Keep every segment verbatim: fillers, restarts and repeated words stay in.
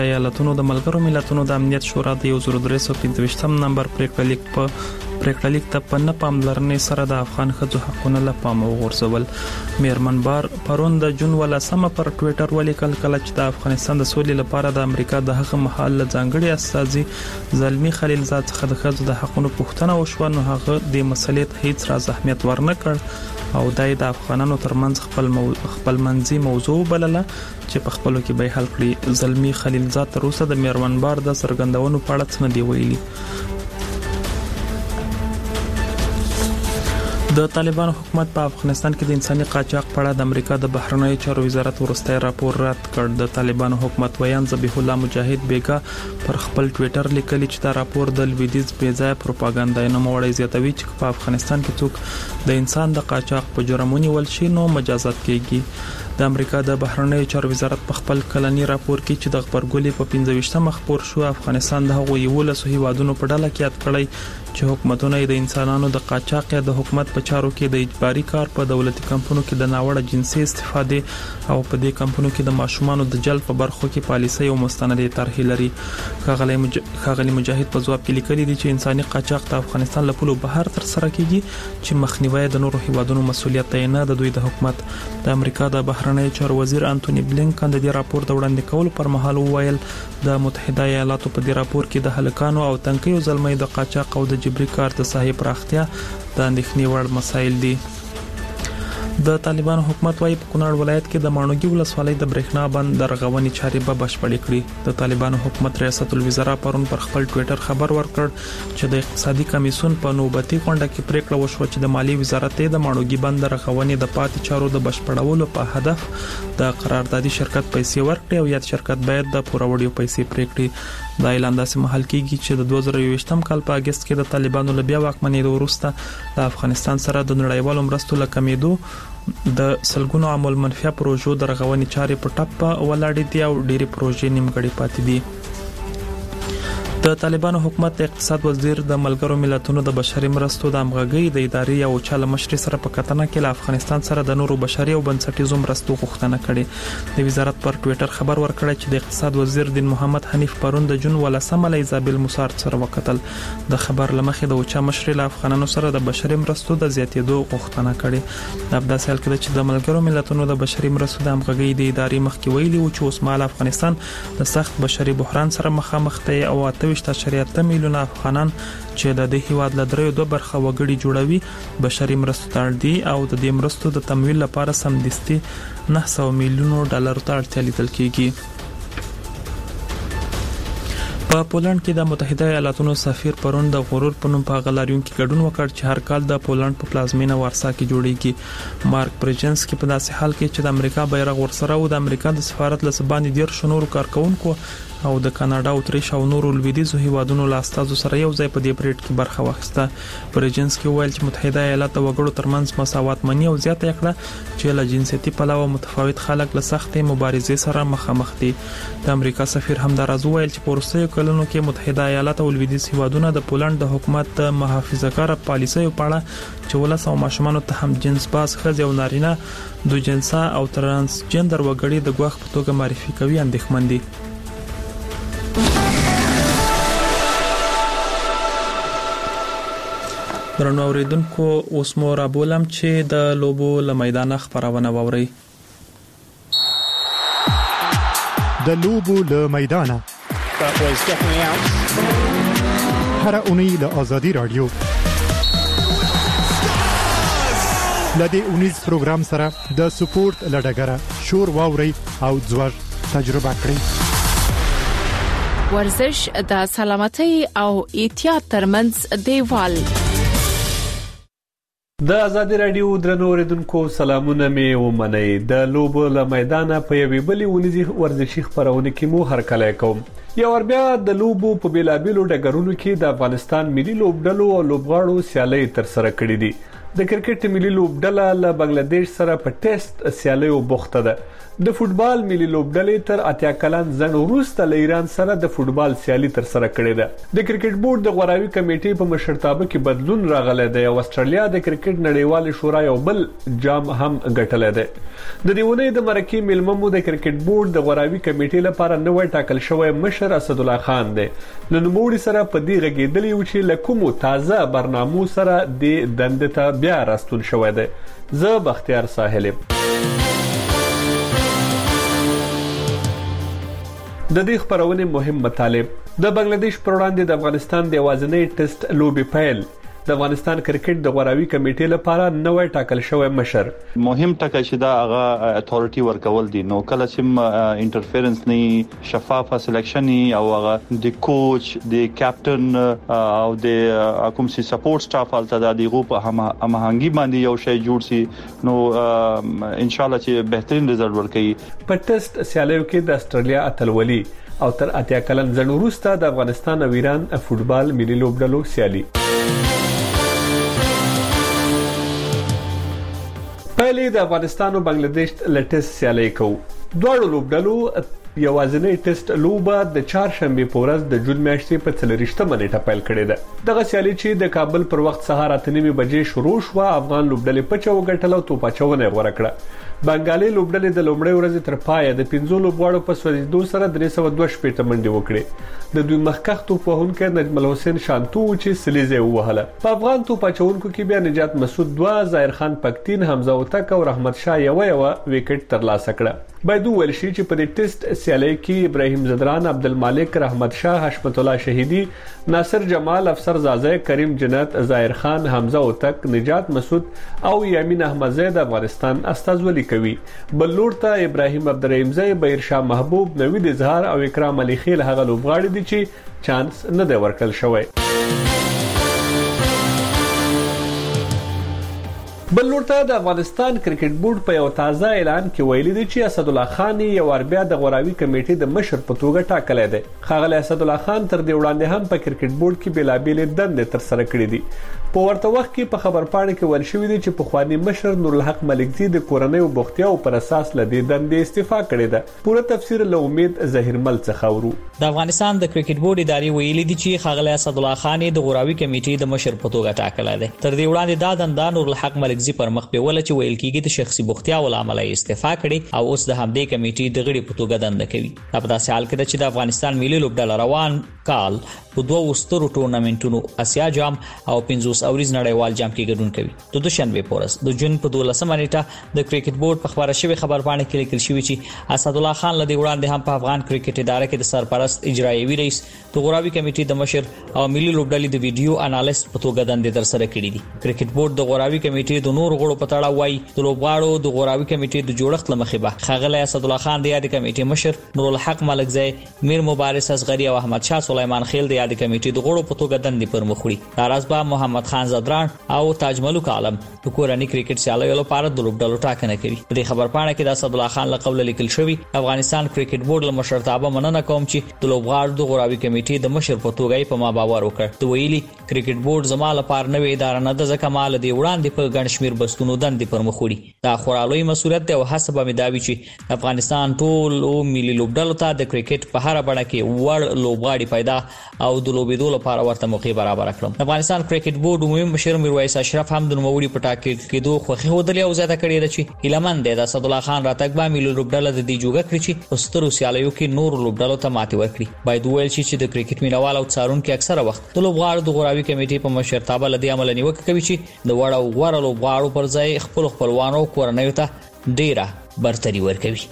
ایالاتونو د ملګرو ملتونو د امنیت شورا د یو زر درې سوه پنځه ویشتم نمبر پریکړه لیک په پریکړه لیک ته په نه پاملرنې سره د افغان ښځو حقونه له پامه وغورځول. میرمن بار پرون د جون ولسمه پر ټوئیټر ولیکل کله چې د افغانستان د سولې لپاره د امریکا د هغه مهال له ځانګړي استازي زلمی خلیلزاد څخه د ښځو د حقونو پوښتنه وشوه، نو هغه د مسلې ته هیڅ راز اهمیت ورنه کړ او دای د افغانانو ترمنځ خپل مو... خپل منځي موضوع بلله چې په خپلو کې به حل کړي. زلمی خلیلزاد تر اوسه د میرمن بار د څرګندونو په اړه څه نه دی ویلي. د طالبانو حکومت په افغانستان کې د انساني قاچاق په اړه د امریکا د بهرنیو چارو وزارت وروستي راپور رد کړ. د طالبانو حکومت ویان ذبیح الله مجاهد بیگا پر خپل ټوئیټر لیکلی چې دا راپور د لویدیز بېځایه پروپاګاندا نه موړی زیاتوي چې په افغانستان کې څوک د انسان د قاچاق په جرمونی ول شي نو مجازات کیږي. د امریکا د بهرنیو چارو وزارت په خپل کلنی راپور کې چې د خبرګولې په پنځه ویشتمه خبر شو افغانستان د هغو یولسو هیوادونو په ډله کې یاد کړی چې حکومتونه د انسانانو د قاچاق یا د حکومت په چارو کې د اجباري کار په دولتي کمپنیو کې د ناوړه جنسي استفاده او په دې کمپنیو کې د ماشومانو د جلب په برخو کې پالیسي او مستندې طرحې لري. ښاغلي مج... مجاهد په ځواب کې لیکلي دي چې انساني قاچاق د افغانستان له پولو بهر تر سره کیږي چې مخنیوي د نورو هیوادونو مسولیت دی نه د دوی د حکومت. د امریکا د بهرنیو چارو وزیر انټونی بلینکن د دې راپور د وړاندې کولو پر مهال وویل د متحده ایالاتو په دې راپور کې د هلکانو او تنکیو زلمۍ د قاچاق او د جبري کار د ساحې پراختیا د اندېښنې وړ مسایل دي. د طالبانو حکومت وايي په کونړ ولایت کې د ماڼوګي ولسوالۍ د برېښنا بند د رغونې چارې به بشپړې کړي. د طالبانو حکومت ریاست الوزرا پرون پر خپل ټوئیټر خبر ورکړ چې د اقتصادي کمیسیون په نوبتي غونډه کې پریکړه وشوه چې د مالی وزارت د ماڼوګي بند د رغونې د پاتې چارو د بشپړولو په هدف د قراردادي شرکت پیسې ورکړي او یاد شرکت باید د پوروړیو پیسې پریکړي. دا اعلان داسې محل کېږي چې د دوه زره یوویشتم کال په اگست کې د طالبانو له بیا واکمنۍ وروسته د افغانستان سره د نړیوالو مرستو له کمیدو د سلګونو عامل منفي پروژو د رغونې چارې په ټپ ولاړې دي او ډېری پروژې نیمګړې پاتې دي. د طالبانو حکومت د اقتصاد وزیر د ملګرو ملتونو د بشري مرستو د همغږي د ادارې او چاله مشر سره په کتنه کې له افغانستان سره د نورو بشري او بنسټیزو مرستو غوښتنه کړې. د وزارت پر ټوئیټر خبر ورکړی چې د اقتصاد وزیر دین محمد حنیف پرون د جون ولسمه له ایزابل موسار سره وکتل. د خبر لمخې د چا مشر له افغانانو سره د بشري مرستو د زیاتېدو غوښتنه کړې. د ابدا سال کې چې د ملګرو ملتونو د بشري مرستو د همغږي د ادارې مخکې ویلي و چې اوس مهال افغانستان د سخت بشري بحران سره مخامخ دی او اته شریعت میلیونه افغانان چې د دې هیواد له دریو دوه برخه وګړي جوړوي بشري مرستو ته اړ دي او د دې مرستو د تمویل لپاره سمدستي نه سوه میلیونو ډالر ته اړتیا لیدل کیږي. په پولند کې د متحده ایالاتونو سفیر پرون د غرور په نوم په غلاریون کې ګډون وکړ چې هر کال د پولند په پلازمینه وارسا کې جوړیږي. مارک برجنسکی په داسې حال کې چې د امریکا بیرغ ورسره او د امریکا د سفارت له سبانې ډیر شنور کارکونکو او د کاناډا او اتریش او نورو لویدیځو هیوادونو له استازو سره یو ځای په دې پریډ کې برخه واخیسته. برجنسکی ویل چې متحده ایالات د وګړو ترمنځ مساوات مني او زیاته کړه چې له جنسيتي پلوه متفاوت خلک له سختې مبارزې سره مخامخ دي. د امریکا سفیر هم دا راز ویل چې په وروستیو کلونو کې متحده ایالات او لویدیځ هیوادونه د پولند د حکومت د محافظه‌کار پالیسیو په اړه چې ولس او ماشومان ته هم جنس باز ښځې او نارینه دو جنسه او ترانسجندر وګړي د ګواښ په توګه معرفي کوي اندېښمن دي. درنو اوریدونکو اوس مو را بولم چې د لوبو له میدان خبرونه ووري. د لوبو له میدان هر اونۍ له آزادی رادیو لدی اونیز پروګرام سره د سپورت لډګره شور واوري او ځوړ تجربه کړئ. ورزش د سلامتۍ او احتیاط ترمنځ دیوال. د آزادی رادیو درنو اوریدونکو سلامونه می ومنئ. د لوبو له میدان په یوې بلې ونیزي ورزشي خبرونه کې مو هر کله کوم. یو ور بیا د لوبو په بیلابیلو ډګرونو کې د افغانستان ملي لوبډلو او لوبغاړو سیالۍ تر سره کړې دي. د کرکټ ملي لوبډله له بنگلاديش سره په ټیسټ سیالیو بوخته ده. د فوتبال ملي لوبډلې تر اتیا کلن ځنډ وروسته له ایران سره د فوتبال سیالي تر سره کړې ده. د کرکټ بورډ د غوراوي کمیټې په مشرتابه کې بدلون راغلی دی او استرالیا د کرکټ نړیوال شورا یو بل جام هم ګټلی دی. د دې ونې د مرکې ملممو د کرکټ بورډ د غوراوي کمیټې لپاره نوې ټاکل شوی مشر اسد الله خان دی. له نوموړي سره په دې غږېدلی و چې له کومو تازه برنامو سره د دندې ته بیا راستون شوی دی. زه بختیار ساحل یم. د دې خبرونه مهم مطالب. د بنگلاديش پر وړاندې د افغانستان د یوازینۍ ټیسټ لوبي پیل. د افغانستان کرکټ د غوراوي کمیټې لپاره نوې ټاکل شوی مشر. مهم ټاکل چې دا هغه اتھارټي ورکول دي نو کله چې انټرفیرنس نه شفافه سلیکشن او هغه د کوچ د کیپټن او د کوم سي سپورټ سټاف الته د دغه په هماهنګي باندې یو شی جوړ سي نو ان شاء الله چې بهترین رزلټ ورکړي. په ټیسټ سیالیو کې د استرالیا اتلولي او تر اتیا کلن ځنډ وروسته د افغانستان او ایران فوتبال ملي لوبډلو سیالي. پهلې د افغانستان او بنگلاديش لټیسټ سیالي کوو. دوه لوبډلو یوازینۍ ټیسټ لوبه د چهارشنبه په ورځ د جون میاشتې په څلریشتمه نیټه پیل کړې ده. دغه سیالي چې د کابل پر وخت سهار اته نیمې بجې شروع شو افغان لوبډلې په چو غټلو توپاچونه غوړه کړه. بنگالي لوبډلې د لومړۍ ورځې تر پایه د پنځو لوبغاړو په سوځېدو سره درې سوه دوه شپېته منډې وکړې. د دوی مخکښ توپوهونکی نجم الحسین شانتو چې سلیزه ووهله. په افغان توپاچونکو کې بیا نجات مسعود دوه، ظاهر خان پکتین، حمزه وتک او رحمت شاه یو یو وکټ ترلاسه کړه. باید ویل شي چې په دې ټیسټ سیالي کې ابراهیم زدران، عبدالمالک، رحمت شاه، حشمت الله شهیدی، ناصر جمال، افسر زازی، کریم جنت، ظاهر خان، حمزه وتک، نجات مسعود او یامین احمدزی د افغانستان استازولي کوي. بل لور ته ابراهیم عبدالرحیمزی، بهیر شاه محبوب، نوید اظهار او اکرام علي خیل هغه لوبغاړي دي چې چانس نه دی ورکړل شوی. بل لور ته د افغانستان کرکټ بورډ په یو تازه اعلان کې ویلي دی چې اسد الله خان یو اربیا د غوراوي کمیټې د مشر په توګه ټاکلی دی. ښاغلی اسد الله خان تر دې وړاندې هم په کرکټ بورډ کې بیلابېلې دندې تر سره کړې دي. په ورته وخت کې په خبرپاڼه کې ویل شوی دی چې پخوانی مشر نورالحق ملکزي د کورنۍ بوختیاو پر اساس له دې دندې استعفا کړې ده. پوره تفسیر له امید ظهیرمل څخه ورو. د افغانستان د کرکټ بورډ ادارې ویلي دي چې ښاغلی اسد الله خان د غوراوي کمیټې د مشر په توګه ټاکلی دی. تر دې وړاندې دا دنده نورالحق ملکزي پر مخ بیوله چې ویل کېږي د شخصي بوختیاو له امله استعفا کړې او اوس د همدې کمیټې د غړي په توګه دنده کوي. دا په داسې حال کې ده چې د افغانستان ملي لوبډله روان کال په دوه سترو ټورنمنټونو اسیا جام او پنځوس اوریز نړیوال جام کې ګډون کوي. د دوشنبه په ورځ د جون په دولسمه نیټه د کرکټ بورډ په خبره شوی خبرپاڼه کې لیکل شوی چې اسد الله خان له دې وړاندې هم په افغان کرکټ اداره کې د سرپرست اجرایوي رئیس، د غوراوي کمیټې د مشر او ملي لوبډلې د ویډیو انالیست په توګه دندې تر سره کړې دي. کرکټ بورډ د غوراوي کمیټې د نور غړو په تړاو وايي د لوبغاړو د غوراوي کمیټې د جوړښت لمخې به ښاغلی اسد الله خان د یاد کمیټې مشر، نورالحق ملکزی، میر مبارز اصغری او احمد شاه سلیمان خیل د یاد کمیټې د غړو په توګه دندې پر مخ وړي. دا راز به محمد خان زدران او تاج ملک عالم د کورنۍ کرکټ سیالیو لپاره د لوبډلو ټاکنه کوي. په دې خبرپاڼه کې د اسد الله خان له قوله لیکل شوی افغانستان کرکټ بورډ له مشرتابه مننه کوم چې د لوبغاړو د غوراوي کمیټې د مشر په توګه په ما باور وکړ. د ویلي کرکټ بورډ زما لپاره نوې اداره نه ده ځکه ما له دې وړاندې په ګڼ شمېر بستونو دندې پر مخ وړي. دا خورا لوی مسؤلیت دی او هڅه به مې دا وي چې افغانستان ټولو ملي لوبډلو ته د کرکټ په هره بڼه کې وړ لوبغاړي پیدا او د لوبېدو لپاره ورته موقع برابر کړم. افغانستان کرکټ بورډ عمومي مشر میرویس اشرف هم د نوموړي په ټاکل کېدو خوښي ښودلې او زیاته کړې ده چې هیلهمند دی د اسد الله خان راتګ به ملي لوبډله د دې جوګه کړي چې په سترو سیالیو کې نور لوبډلو ته ماتې ورکړي. باید وویل شي چې د کرکټ مینوال او څارونکو اکثره وخت د لوبغاړو د غوراوي کمیټې په مشرتابه له دې عمله نیوکه کوي چې د وړ او غوره لوبغاړو پر ځای خپل خپلوانو کورنیو ته ډیره برتري ورکوي.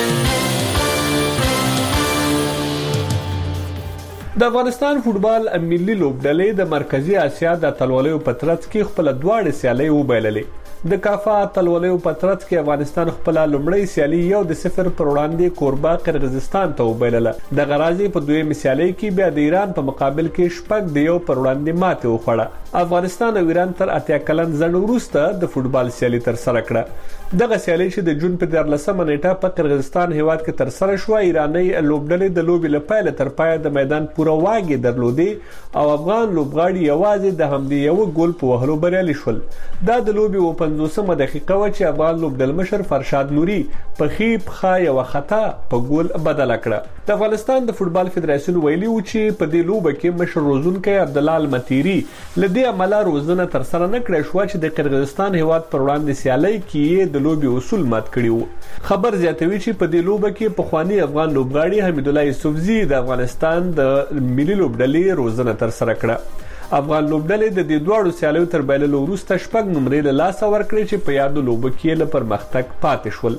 د افغانستان فوتبال ملي لوبډلې د مرکزی اسیا د اتلولیو په ترڅ کې خپل دواړه سیالۍ وبایللې. د کافا اتلولیو په ترڅ کې افغانستان خپل لومړی سیالي یو د صفر پر وړاندې کوربه قرغیزستان ته وبایلله. د غرازي په دویم سیالي کې بیا د ایران په مقابل کې شپږ د یو پر وړاندې ماته وخوړه. افغانستان او ایران تر اتیا کلن ځنډ وروسته د فوتبال سیالي تر سره کړه. دغه سیالي چې د جون په دیارلسمه نیټه په قرغیزستان هیواد کې تر سره شو، ایرانی لوبډلې د لوبي لپاره تر پای د میدان پوره واګي درلودي او افغان لوبغاړي یوازې د همدې یو ګول په وهلو بریالي شول. دا د لوبي و پنځوسمه دقیقه و چې افغان لوبډل مشر فرشاد نوري په خیب خا یو خطا په ګول بدل کړه. د افغانستان د فوتبال فدراسیون ویلي و چې په دې لوبه کې مشر روزونکي عبدالله المتيري لدې عمله روزنه تر سره نه کړې شو چې د قرغیزستان هیواد پر وړاندې سیالي کې د لوبي اصول مات کړي وو. خبر زیاتوي چې په دې لوبه کې په خواني افغان لوبغاړي حمید الله یوسفزي د افغانستان د ملي لوبډلې روزنه تر سره کړه. افغان لوبډلې د دې دوه سیالیو تر بایللو وروسته شپږ نمرې له لاسه ورکړې چې په یادو لوبو کې له پرمختګ پاتې شول.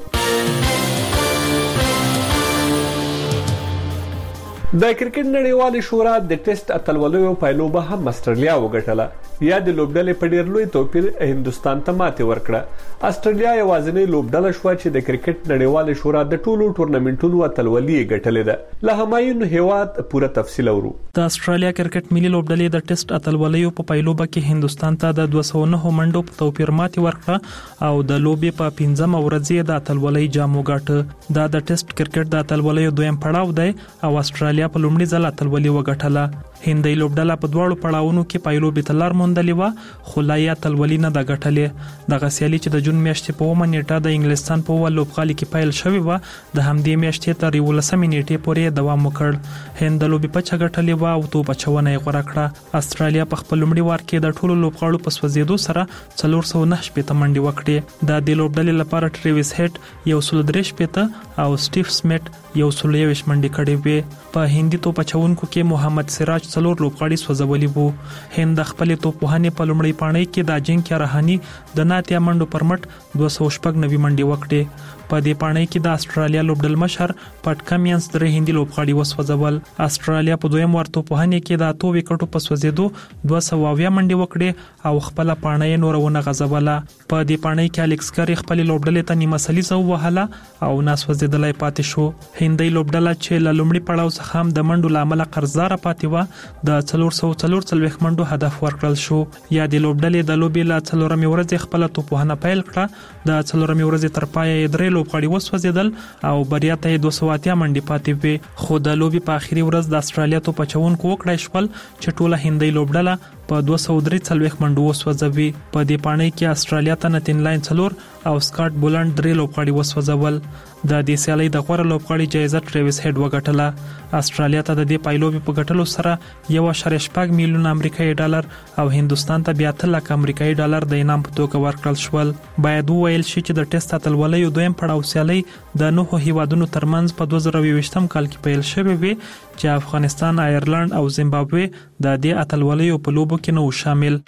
د کرکټ نړیوالې شورا د ټیسټ اتلولیو پایلوبه هم استرالیا وګټله. یا د لوبډلې په ډیر لوی توپیر هندستان ته ماته ورکړه. استرالیا یوازینی لوبډله شو چې د کرکټ نړیوالې شورا د ټولو ټورنمنټونو اتلولي ګټلې ده. له همایون هیواد پوره تفصیل اورو. د استرالیا کرکټ ملي لوبډلې د ټیسټ اتلولیو په پایلوبه کې هندستان ته د دوه سوه نه منډو په توپیر ماته ورکړه او د لوبي په پنځمه ورځ د اتلولۍ جام وګاټه. دا د ټیسټ کرکټ د اتلولیو دویم پړاو دی او استرالیا په لومړي ځل اتلولي وګټله. هندۍ لوبډله په دواړو پړاوونو کې پایلوبې ته لار موندلې و خو لا یې اتلولي نه ده ګټلې. دغه سیالي چې د جون میاشتې په اومه نیټه د انګلستان په ول لوبغالي کې پیل شوې و د همدې میاشتې تر یولسمې نیټې پورې دوام وکړ. هند لوبي په چغټلې و او توپ چونه یې غوړه کړه. استرالیا په خپل لومړي وار کې د ټولو لوبغاړو په سوځېدو سره څلور سوه نه شپېته منډې وکړې. د دې لوبډلې لپاره ټریویس هیټ یو سل درې شپېته او سټیف سمیټ یو سل یو منډې کړې وې. په هندي توپ چونکو کې محمد سراج څلور لوبغاړي سوځولي وو. هند خپل توپ وهنې په لومړی پاڼۍ کې د اجنکیا رهاني د ناتیا منډو پر مټ دوه سوه شپږ نوي منډې وکړې. په دې پاڼۍ کې د استرالیا لوبډل مشر پټ کمینز درې هندي لوبغاړي وسوځول. استرالیا په دویم ور توپ وهنې کې د اتو وکټو په سوځېدو دوه سوه اویا منډې وکړې او خپل پاڼۍ نورونه غځوله. په دې پاڼۍ کې الکس کری خپل لوبډلې ته نیمه سلیزه وهله او ناسوځېدلای پاتې شو. هندۍ لوبډله چې له لومړي پړاو څخه هم د منډو لامل قرضدار پاتې و د څلور سوه څلور څلوېښت منډو هدف ورکړل شو. یا د لوبډلې د لوبې له څلورمې ورځې خپل توپ وهنه پیل کړه. د څلورمې ورځې تر پایه یې درې لوبغاړي وسوځېدل او بریا ته دوه سوه اتیا منډې پاتې وې. خو د لوبې په اخري ورځ د استرالیا توپ چونکو وکړای شول چې ټوله هندۍ لوبډله په دوه سوه درې څلوېښت منډو وسوځوي. په دې پاڼۍ کې استرالیا ته نتن لاین څلور او سکاټ بولند درې لوبغاړي وسوځول. د دې سیالۍ د غوره لوبغاړي جایزه ټریویس هیډ وګټله. استرالیا ته د دې پایلوبې په ګټلو سره یو اشاریه شپږ میلیون امریکایي ډالر او هندستان ته بیا اته لک امریکایي ډالر د انعام په توګه ورکړل شول. باید وویل شي چې د ټیسټ اتلولیو دویم پړاو سیالۍ د نهو هیوادونو ترمنځ په دوه زره یوویشتم کال کې پیل شوې وي چې افغانستان، آیرلند او زیمبابوې د دې اتلولیو په لوبو کې نه و شامل.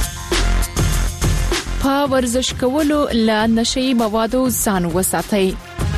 په ورزش کولو له نشئی موادو ځان وساتئ.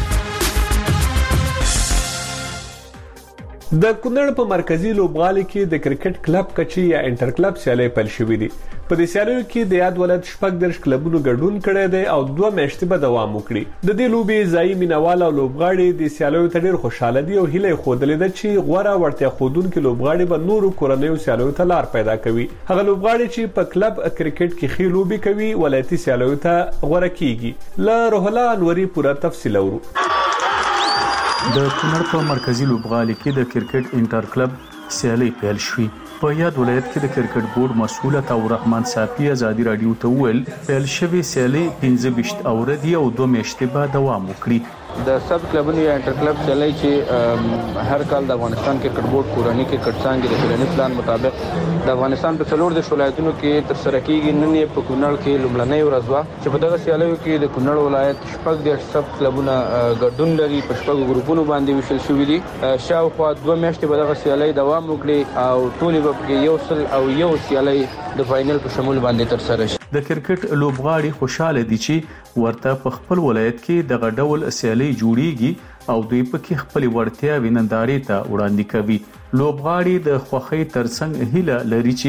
د کونړ په مرکزی لوبغالي کې د کرکټ کلب کچي یا انټر کلب سیالي پیل شوې دي. په دې سیالیو کې د یاد ولایت شپږ درش کلبونو ګډون کړی دی او دوه میاشتې به دوام وکړي. د دې لوبې ځای مینوال او لوبغاړي د سیالیو ته ډېر خوشاله دي او هیله خوده ده چې غوړه ورته خودونکو لوبغاړي به نورو کورنیو سیالیو ته لار پیدا کوي. هغه لوبغاړي چې په کلب کرکټ کې خې لوبي کوي ولایتي سیالیو ته غوړه کیږي. له روح الله انوري پوره تفصیل اورو. د کونړ په مرکزی لوبغالي کې د کرکټ انټر کلب سیالي پیل شوې. په یاد ولایت کې د کرکټ بورډ مسؤل عطا الرحمن صافي ازادي رادیو ته ویل پیل شوې سیالي پنځه ویشت اوردی او دوه میاشتې به دوام وکړي. د سب کلبونو یا انټر کلب سیالي چې هر کال د افغانستان کرکټ بورډ کورنۍ کرکټ څانګې د پلاني پلان مطابق د افغانستان په څلور د ولایتونو کې تر سره کیږي. نن یې په کونړ کې لومړنۍ ورځ وه چې په دغه سیالیو کې د کونړ ولایت شپږ د سب کلبونه ګډون لري. په شپږ ګروپونو باندې ویشل شوي دي. شاوخوا دوه میاشتې به دغه سیالي دوام وکړي او ټولې به پکې یو سل او یو سیالي د فاینل په شمول باندې تر سره شي. د کرکټ لوبغاړي خوشاله دي چې ورته په خپل ولایت کې دغه ډول سیالي جوړیږي او دوی پکې خپل ورتیا ویننداري ته وړاندې کوي. لوبغاړي د خوخي ترڅنګ هیله لري چې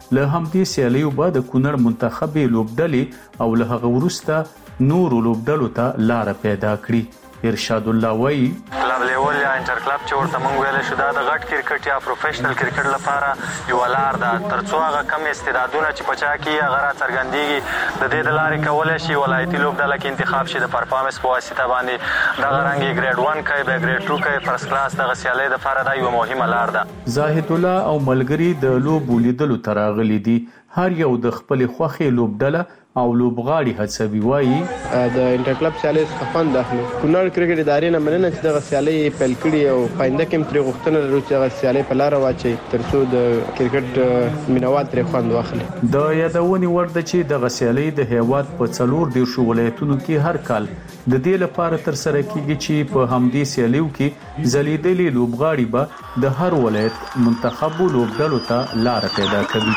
له همدې سیالیو بعد کونړ منتخب لوبډلې او له هغه وروسته نور لوبډلو ته لار پیدا کړي. ارشاد الله وایي کلب لیول یا انټر کلب چې ورته مونږ ویل شو دا د غټ کرکټ یا پروفیشنل کرکټ لپاره یو لار ده ترڅو هغه کم استعدادونه چې پچا کی هغه را څرګندېږي د دې د لارې کولای شي ولایتي لوبډله کې انتخاب شي د پرفارمنس په واسطه باندې د غرانګي ګریډ ون کوي به ګریډ ټو کوي فرست کلاس د غسیالې د لپاره دا یو مهمه لار ده. زاهد الله او ملګری د لوبو لیدلو تراغلي دي. هر یو د خپل خوخي لوبډله او لوبغاړي هڅوي. وایي د انټر کلب سیالي څخه خوند اخلو. کونړ کرکټ ادارې نه مننه چې د سیالي پیل کړي او پاینده کې تر غوښتنه لرو چې د سیالي په لار واچي ترڅو د کرکټ مینوال تر خوند واخلي. د یادونې ورده چې د سیالي د هیواد په څلور دیرشو ولایتونو کې هر کال د دې لپاره تر سره کیږي چې په همدې سیالیو کې ځلیدلې لوبغاړي به د هر ولایت منتخب لوبډلو ته لار پیدا کوي.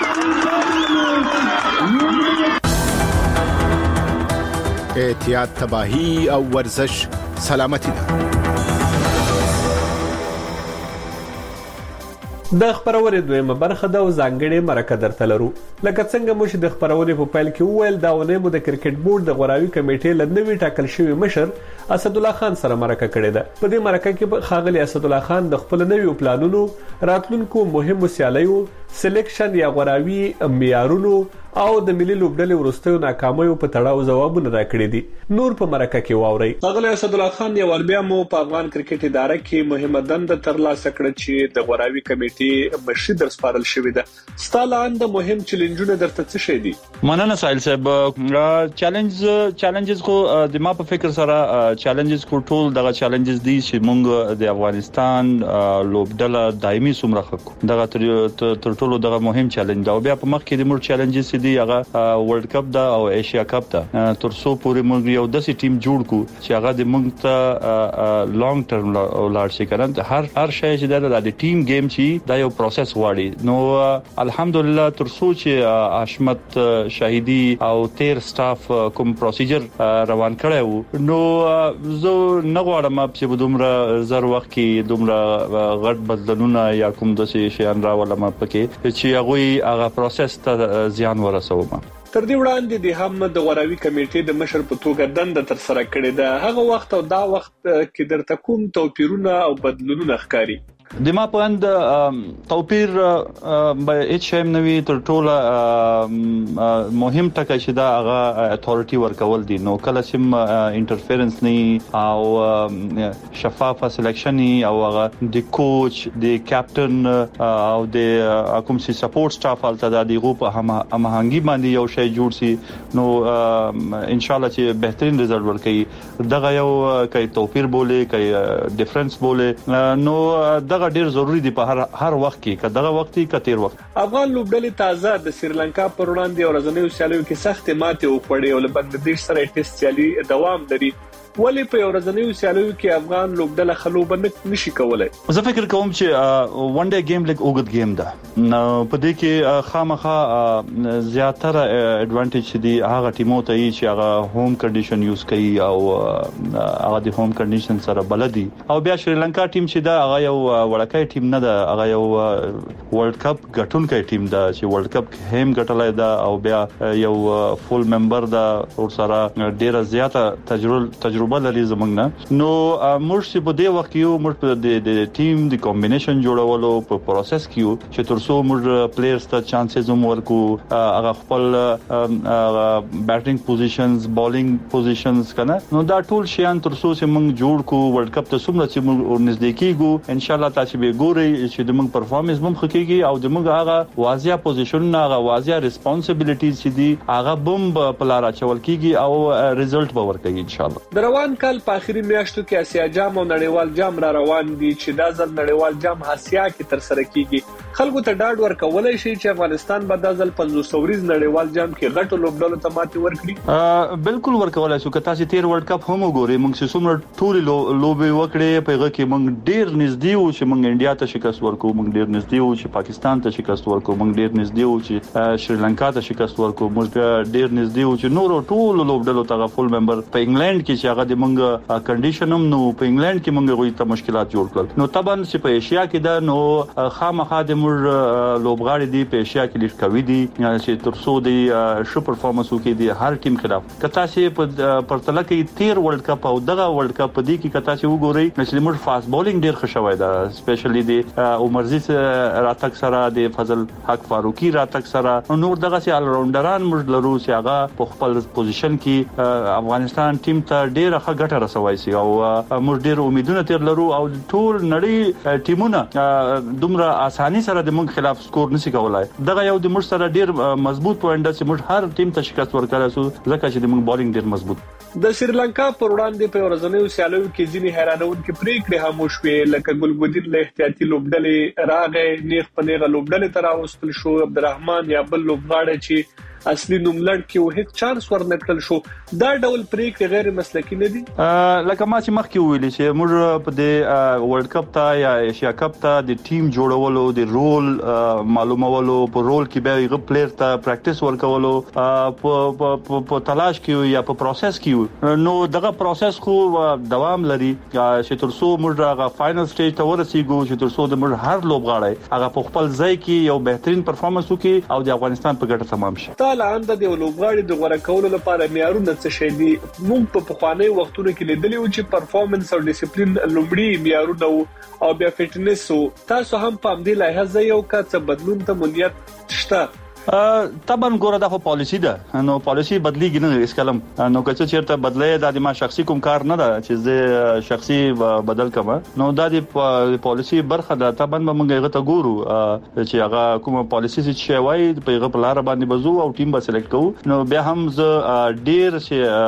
احتیاط تباہی او ورزش سلامتی ده. د خبرونې دویمه برخه د ځانګړي مرکه درته لرو. لکه څنګه مو چې د خبرونې په پیل کې وویل دا ونه مو د کرکټ بورډ د غوراوي کمیټې لنوي ټاکل شوی مشر اسد الله خان سره مرکه کړې ده. په دې مرکه کې خاغلی اسد الله خان د خپل نویو پلانونو راتلونکو مهمو سیالیو سلیکشن یا غوراوي معیارونو او د ملي لوبډلې ورستیو ناکامیو په تړاو ځوابونه راکړي دي. نور په مرکه کې واوري. خاغلی اسد الله خان یو بیا مو په افغان کرکټ اداره کې مهمه دنده ترلاسه کړه چې د غوراوي کمیټې مشر در سپارل شوی ده. ستالاند مهم چیلنجونه درته څه شي دي؟ مننه سایل صاحب. چیلنج چیلنجز کو د ما په فکر سره چیلنجز کو ټول دغه چیلنجز دي چې موږ د افغانستان لوبډله دایمي سمره خو دغه تر ټولو دغه مهم چیلنج دا. بیا په مخ کې د مور چیلنجز دي هغه ورلد کپ دا او ایشیا کپ دا تر څو پورې موږ یو داسې ټیم جوړ کو چې هغه د موږ ته لانګ ټرم ولر شي کنه. هر هر شی چې د ټیم گیم چې دا یو پروسس واړي. نو الحمدلله تر څو چې حشمت شاهدی او تیر سټاف کوم پروسیجر روان کړو نو زه نه غواړم چې دومره زر وخت کې دومره غټ بدلونونه یا کوم داسې شیان راولم پکې چې هغه هغه پروسس ته زیان ورسوم. تر دې وړاندې د هم د غوراوي کمیټې د مشر په توګه دنده تر سره کړې ده. هغه وخت او دا وخت کې درته کوم توپیرونه او بدلونونه ښکاري؟ د ما په اند توپیر به هیڅ شی نه وي. تر ټوله مهم ټکی چې دا هغه اتھارټي ورکول دي. نو کله چې انټرفیرنس نه او شفافه سلیکشن او هغه د کوچ د کیپټن او د کوم سي سپورټ سټاف الته د دیغو په هماهنګي باندې یو شی جوړ سي نو ان شاء الله چې بهترین رزلټ ورکړي. دغه یو کوي توپیر بوله کوي ډیفرنس بوله نو دغه ډیر ضروری دی په هر هر وخت کې کداغه وخت کې کتیر وخت. افغان لوبډلې تازه د سریلانکا پر وړاندې ورځنیو سیالیو کې سخت ماتې وخوړې او له بنگلاديش سره ټیسټ سیالي دوام لري. ولی په ورځنیو سیالیو کې افغان لوبډله خلوب نه نشي کولای. زه فکر کوم چې ون ډے گیم لیګ اوګد گیم ده. نو په دې کې خامخا زیاتره اډوانټیج دي هغه ټیمو ته چې هغه هوم کنډیشن یوز کوي او هغه د هوم کنډیشن سره بلدي. او بیا شریلانکا ټیم چې دا هغه یو وړکای ټیم نه ده. هغه یو ورلد کپ ګټونکې ټیم ده چې ورلد کپ هم ګټلای ده او بیا یو فول ممبر ده او سره ډیره زیاته تجربه تجربه لري زمونږ نه. نو موږ چې په دې وخت یو موږ د ټیم د کمبینیشن جوړولو په پروسس کې یو چې تر څو موږ پلیئرز ته چانسز هم ورکو هغه خپل بیټینګ پوزیشنز بالینګ پوزیشنز کنه. نو دا ټول شیان تر څو چې موږ جوړ کو ورلد کپ ته څومره چې موږ نږدې کیږو ان شاء الله تاسو به ګورئ چې د موږ پرفارمنس هم خکېږي او د موږ هغه واضح پوزیشن هغه واضح ریسپانسیبিলিټیز چې دي هغه بم په لار اچول کیږي او ریزلټ به ورکړي ان شاء الله. روان کال په اخري میاشتو کې اسیا جام او نړیوال جام را روان دي چې دا ځل نړیوال جام آسیا کې تر سره کیږي. خلکو ته ډاډ ورکولای شي چې افغانستان به دا ځل پنځوس ورځ نړیوال جام کې غټو لوبډلو ته ماتې ورکړي. بالکل ورکولای شو. که تاسو تیر ورلد کپ هم وګورئ موږ چې څومره ټول لوبې وکړې په هغه کې موږ ډیر نږدې وو چې موږ انډیا ته شکست ورکو. موږ ډیر نږدې وو چې پاکستان ته شکست ورکو. موږ ډیر نږدې وو چې شریلانکا ته شکست ورکو. موږ ډیر نږدې وو چې نور ټول لوبډلو ته فول ممبر په انګلند کې چې هغه د موږ کنډیشن هم نو په انګلند کې موږ غوښته مشکلات جوړ کړل. نو طبعا چې په ایشیا کې دا نو خامخا د زموږ لوبغاړي دی په ایشیا کې لیډ کوي دي چې ترڅو دی شو پرفارمنس وکړي دی هر ټیم خلاف کته چې په پرتله کې تیر ورلد کپ او دغه ورلد کپ دی کې کته چې وګوري چې موږ فاست بولینګ ډیر خوشوي دا سپیشلی دی عمرزیز راتک سره دی فضل حق فاروقي راتک سره نور دغه سي ال راوندران موږ لرو چې هغه په خپل پوزیشن کې افغانستان ټیم ته ډیره ښه ګټه رسوي سي او موږ ډیر امیدونه تیر لرو او ټول نړۍ ټیمونه دومره اساني سره د موږ خلاف سکور نشي کولای دغه یو د موږ سره ډیر مضبوط پوینټ چې موږ هر ټیم ته شکست ورکړل سو ځکه چې د موږ بالینګ ډیر مضبوط د سریلانکا پر وړاندې په ورځنیو سیالیو کې ځینې حیرانونکې پریکړې هم وشوې لکه ګلګودین له احتیاطي لوبډلې راغې نیغ په نیغه لوبډلې تر اوستل شو عبدالرحمن یا بل لوبغاړی چې اصلي نوملړ کې وه چانس ورنکړل شو دا ډول پریکړې غیر مسلکي نه دي لکه ما چې مخکې ویل چې موږ په د ورلد کپ ته یا ایشیا کپ ته د ټیم جوړولو د رول معلومولو په رول کې به یو پلیئر ته پریکټیس ورکولو په په تلاش کې یا په پروسس کې نو دغه پروسس خو دوام لري چې ترڅو موږ هغه فائنل سټیج ته ورسیږو چې ترڅو د موږ هر لوبغاړی هغه په خپل ځای کې یو بهترین پرفارمنس وکړي او د افغانستان په ګټه تمام شي لاندې د لوبغاړي د غوړه کولو لپاره معیارونه څه شي دي موږ په پخوانی وختونو کې لیدلی و چې پرفارمنس او ډیسپلین لومړی معیارونه او بیا فټنس تاسو هم په دې لحاظ یو څه بدلون ته مونیت شته طبعا ګوره دا خو پالیسی ده نو پالیسی بدلیږي نه اس کلم نو که څه چیرته بدلې د ما شخصي کوم کار نه ده چې زه شخصي بدل کما نو دا د پالیسی برخه ده طبعا موږ هغه ته ګورو چې هغه کوم پالیسی چې وایي په هغه په لار باندې بزو او ټیم به سلیکټ کوو نو بیا هم زه ډیر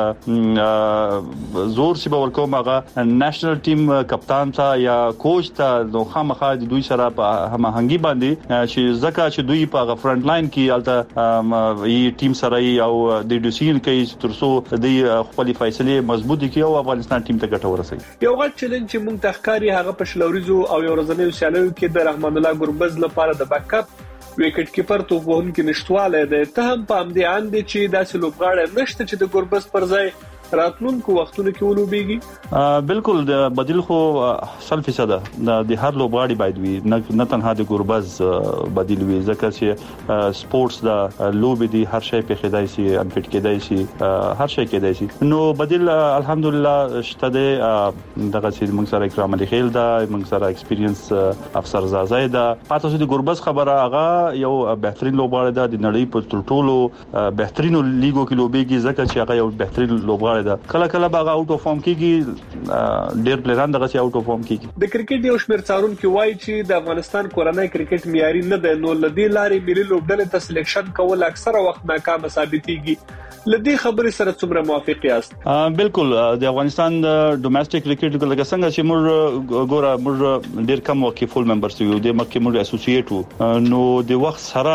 چې زور سی به ورکوم هغه نېشنل ټیم کپتان ته یا کوچ ته نو خامخا د دوی سره په هماهنګي باندې چې ځکه چې دوی په فرنٹ لاین کې الته ای ټیم سره او د ډیسیژن کوي ترڅو د خپل فیصله مضبوطی کوي او افغانستان ټیم ته ګټه ورسوي یو غټ چیلنج چې مونږ تخکاری هغه په شلوريزو او یو ورځنیو سیالیو کې د رحمان الله ګربز لپاره د بیک اپ وکټ کیپر تو وون کې نشټواله ده ته هم په امدي اند چې داسې لوبغاړي نشته چې د ګربز پر ځای راتلونکو وختونو کې ولوبېږي بالکل د بدیل خو سل فیصد د هر لوبغاړي باید وي نه تنها د ګوربز بدیل وي ځکه چې سپورتس د لوب دي هر شی په خدای سي انفټ کېدای شي هر شی کېدای شي نو بدیل الحمدلله شته دغه چې موږ سره اکرام علي خیل دا موږ سره ایکسپیرینس افسر زازای دا پاتې چې د ګوربز خبره هغه یو بهترین لوبغاړی دا د نړۍ په ټولو بهترینو لیګو کې لوبېږي ځکه چې هغه یو بهترین لوبغاړی کله کله باغ اوټ اف فارم کیږي ډیر پلیران دغه اوټ اف فارم کیږي د کرکټ یو شمېر څارون کې وایي چې د افغانستان کورنۍ کرکټ معیاري نه ده نو لدی لارې ملي لوبډلې ته سلیکشن کول اکثره وخت ناکام ثابتېږي لدی خبرې سره څومره موافق یاست بالکل د افغانستان د ډومېسټک کرکټ لکه څنګه چې موږ ګوره موږ ډیر کم وکي فول ممبرز یو د مکه موږ اسوسییټ نو د وخت سره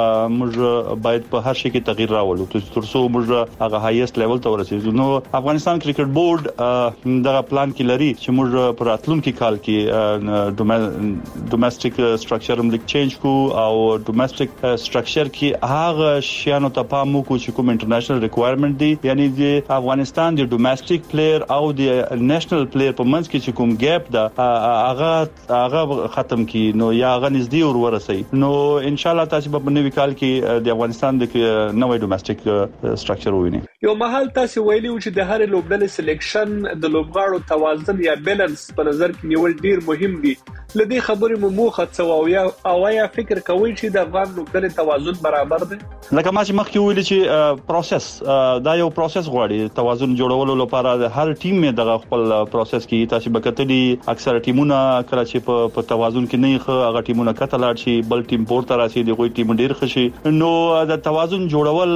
موږ باید په هر شي کې تغییر راولو ترڅو موږ هغه هایست لیول ته ورسېږو نو افغانستان کرکټ بورډ دغه پلان کې لري چې موږ پر راتلونکي کال کې ډومېسټک سټرکچر هم لیک چینج کو او ډومېسټک سټرکچر کې هغه شیانو ته پام وکړو چې کوم انټرنیشنل ریکوایرمنٹ دي یعنی د افغانستان د ډومېسټک پلیئر او د نېشنل پلیئر په منځ کې چې کوم ګیپ ده هغه هغه ختم کی نو یا هغه نږدې ور ورسي نو ان شاء الله تاسو په نوي کال کې د افغانستان د نوې ډومېسټک سټرکچر ووینئ یو محل تاسو ویلي چې د هر لوبډلې سلیکشن د لوبغاړو توازن یا بیلانس په نظر کې نیول ډیر مهم دي لدی خبرې مو موخه څه او یا او یا فکر کوي چې د افغان لوبډلې توازن برابر دی لکه ما چې مخکې ویل چې پروسس دا یو پروسس غواړي توازن جوړولو لپاره د هر ټیم می دغه خپل پروسس کې تاسو بکتلی اکثر ټیمونه کله چې په توازن کې نه ښه هغه ټیمونه کته لاړ شي بل ټیم پورته راشي د غوي ټیم ډیر خشي نو د توازن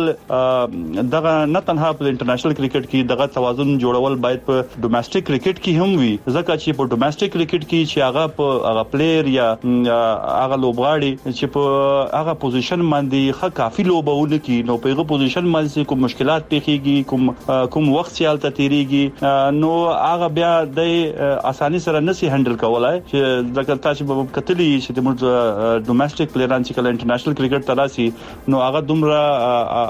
جوړول دغه نه تنها په انټرنیشنل کرکټ کې دغه توازن جوړول باید په ډومېسټک کرکټ کې هم وي ځکه چې په ډومېسټک کرکټ کې چې هغه په هغه پلیئر یا هغه لوبغاړي چې په هغه پوزیشن باندې ښه کافي لوبونه کوي نو په هغه پوزیشن باندې کوم مشکلات پیښیږي کوم کوم وخت سیال ته تیریږي نو هغه بیا د اساني سره نسی هندل کولای چې ځکه تاسو په کتلی چې د ډومېسټک پلیئران چې کله انټرنیشنل کرکټ تراسي نو هغه دومره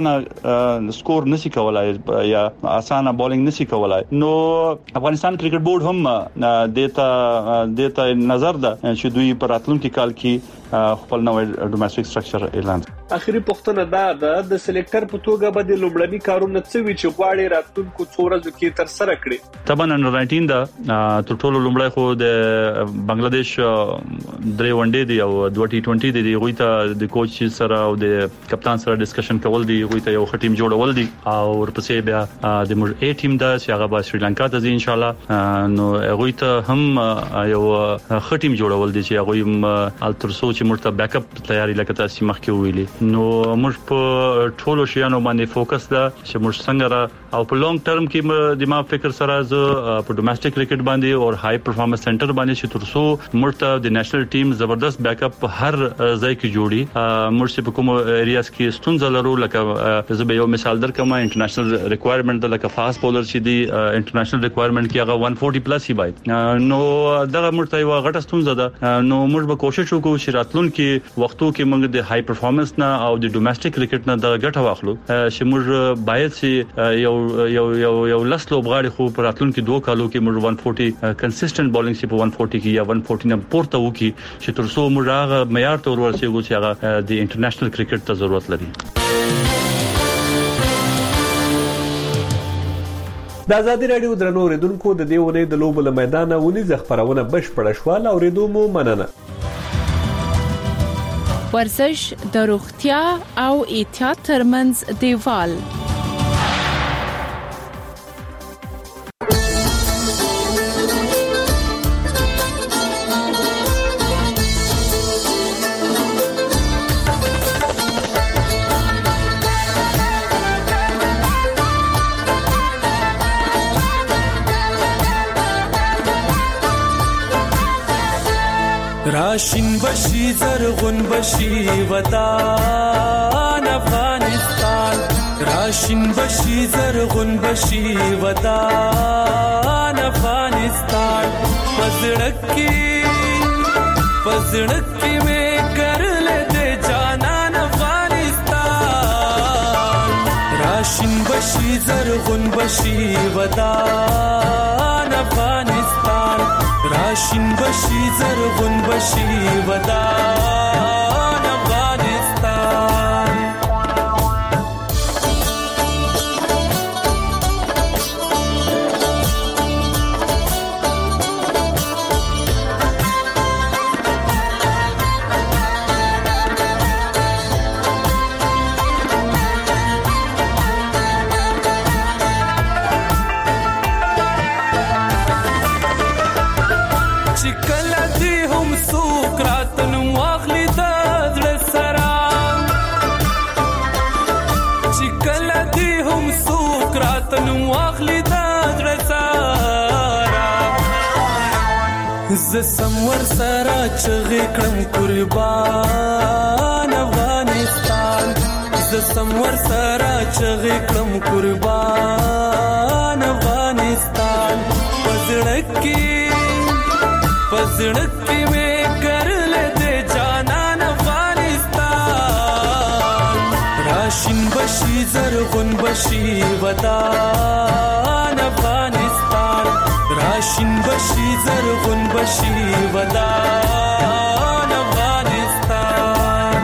اسانه سکور نسی کولای یا اسانه بولینګ نسی کولای نو افغانستان کرکټ بورډ هم دیتا دیتا نظر ده چې دوی پر راتلونکي کال کې خپل نوې ډومېسټک سټرکچر اعلان. اخیری پوښتنه دا ده د سلیکټر په توګه به د لومړني کارونه څه وی چې غواړي راتلونکو څو ورځو کې تر سره کړي؟ طبعا انډر ناینټین دا تر ټولو لومړی خو د بنگلاديش درې ونډې دی او دوه ټي ټوئنټي دی غوي ته د کوچ سره او د کپتان سره ډسکشن کول دی غوي ته یو ښه ټیم جوړول دی او ورپسې بیا د موږ ا ټیم دا چې هغه به سریلانکا ته ځي ان شاء الله نو غوي ته هم یو ښه ټیم جوړول دي چې هغه ال تر څو چې موږ ته بیک اپ تیاری لکه تاسو مخکې ویلي نو موږ په ټولو شیانو باندې فوکس ده چې موږ څنګه او په لانګ ټرم کې د ما فکر سره ز په ډومېسټک کرکټ باندې او هاي پرفارمنس سنټر باندې چې تر څو موږ ته د نېشنل ټیم زبردست بیک اپ هر ځای کې جوړي موږ چې په کوم ایریاز کې ستونزه لرو لکه زه به یو مثال درکم انټرنیشنل ریکوایرمنٹ د لکه فاست بولر چې دی انټرنیشنل ریکوایرمنٹ کې هغه one forty پلس هی باید نو دغه موږ ته یو غټه ستونزه ده نو موږ به کوشش وکړو چې راتلونکي وختو کې موږ د هاي پرفارمنس نه او د ډومېسټک کرکټ نه د ګټه واخلو چې موږ باید چې یو یو یو یو لاس لوبغاړي خو پر راتلونکي دوه کالو کې موږ one forty کنسسټنټ بولینګ چې په one forty کې یا one forty نه پورته وکي چې تر څو موږ هغه معیار ته ورسېږو چې هغه د انټرنیشنل کرکټ ته ضرورت لري. د ازادي رادیو درنو اوریدونکو د دې ونې د لوبو له میدان ونیزه خبرونه بشپړه شوه او اوریدو مو مننه. ورزش د روغتیا او احتیاط ترمنځ دیوال راشین بشی زرغون بشی وطن افغانستان راشین بشی زرغون بشی وطن افغانستان پزړکی پزړکی مې کرل دې جانان افغانستان راشین بشی زرغون بشی وطن افغانستان راشین بشی زرغون بشی ودان افغانستان ز سمور سره چغې کړم قربان افغانستان ز سمور سره چغې کړم قربان افغانستان پزړکی پزړکی مې کرل دې جانان افغانستان راشین بشی زرغون بشی ودان افغانستان راشین بشی زرغون بشی ودان افغانستان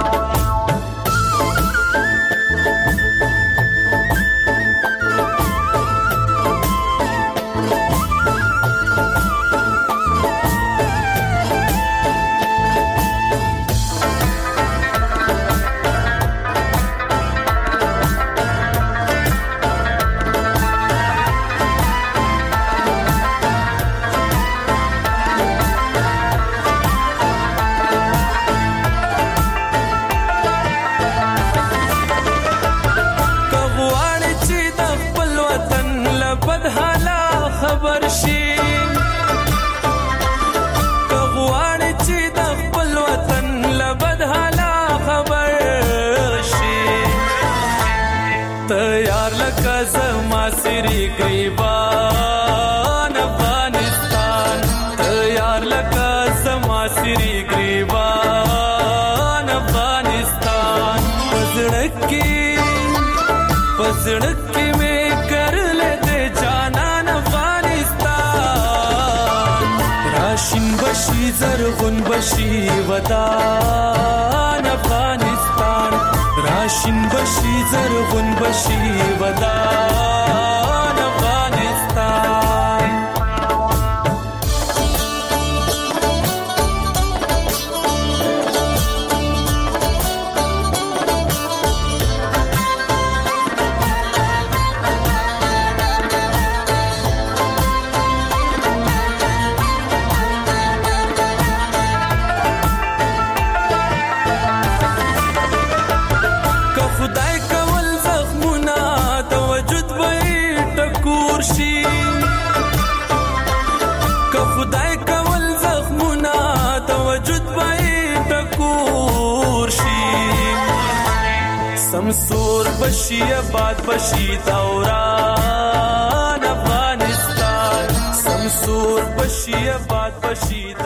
گریبان افغانستان تیار لکا زما سری گریبان افغانستان پزړکی پزړکی میں کرل دے جانان افغانستان راشین بشی زرغون زرغون بشي ودان افغانستان راشین بشي زرغون بشي ودان افغانستان سمسور بشي آباد بشي دوران افغانستان سمسور بشي آباد بشي